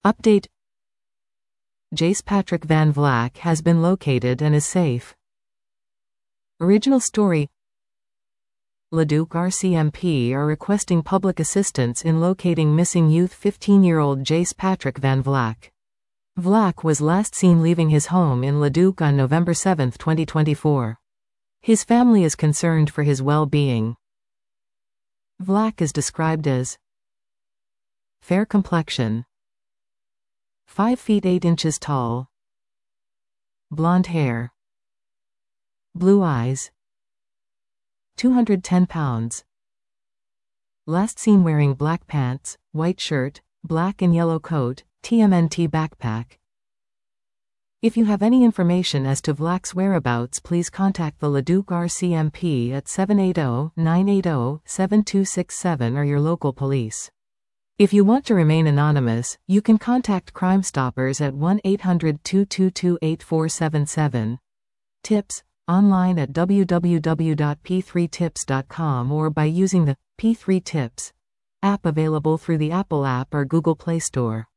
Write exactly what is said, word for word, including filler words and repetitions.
Update: Jace Patrick Van Vlak has been located and is safe. Original story: Leduc R C M P are requesting public assistance in locating missing youth fifteen-year-old Jace Patrick Van Vlak. Vlak was last seen leaving his home in Leduc on November seventh, twenty twenty-four. His family is concerned for his well-being. Vlak is described as fair complexion, five feet eight inches tall, blonde hair, blue eyes, two hundred ten pounds. Last seen wearing black pants, white shirt, black and yellow coat, T M N T backpack. If you have any information as to Vlak's whereabouts, please contact the Leduc R C M P at seven eight zero, nine eight zero, seven two six seven or your local police. If you want to remain anonymous, you can contact Crime Stoppers at one eight hundred, two two two, eight four seven seven. Tips: online at w w w dot p three tips dot com or by using the P three Tips app available through the Apple app or Google Play Store.